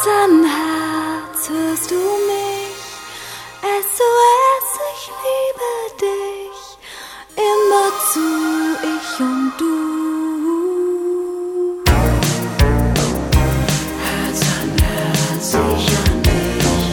Herz an Herz, hörst du mich? SOS, ich liebe dich. Immerzu, ich und du. Herz an Herz, ich an dich.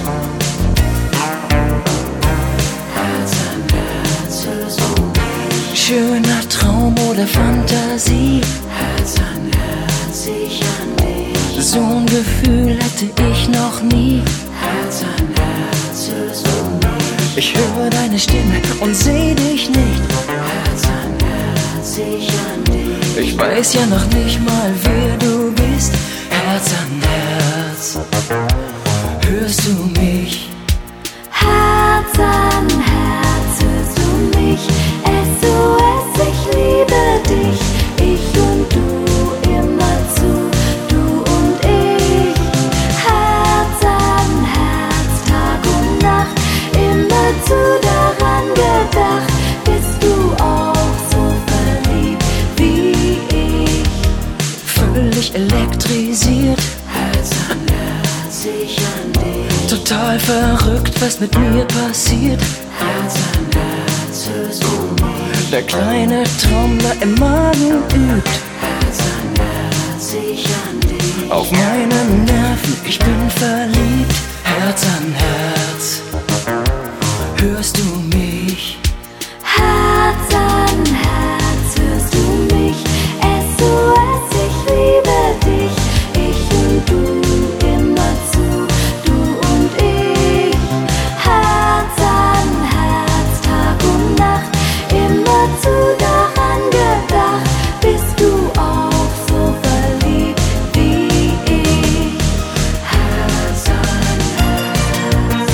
Herz an Herz, hörst du mich? Schöner Traum oder Fantasie. Herz an Herz, ich an dich. So ein Gefühl hatte ich noch nie. Herz an Herz, hörst du mich? Ich höre deine Stimme und seh dich nicht. Herz an Herz, ich an dich. Ich weiß ja noch nicht mal, wer du bist. Herz an Herz, hörst du mich? Herz an Herz, hörst du mich? SOS, ich liebe dich. Ich und du, immerzu, du und ich. Herz an Herz, Tag und Nacht, immerzu daran gedacht. Bist du auch so verliebt wie ich? Völlig elektrisiert, Herz an Herz, ich an dich. total verrückt, was mit mir passiert. Herz an Herz, hörst du mich? Der kleine Trommler im Magen übt Herz an Herz, ich an dich. auf meine Nerven, ich bin verliebt. Herz an Herz, hörst du mich? Herz an Herz, hörst du mich? SOS, ich liebe dich. Ich und du, immerzu, du und ich. Herz an Herz, Tag und Nacht, immerzu daran gedacht. Bist du auch so verliebt wie ich? Herz an Herz.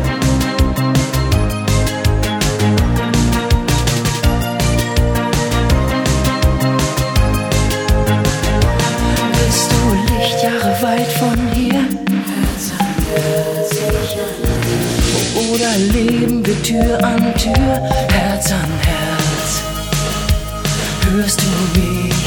Bist du Lichtjahre weit von hier? Herz an Herz, ich an dich. Oder leben wir Tür an Tür? Herz an Herz, hörst du mich?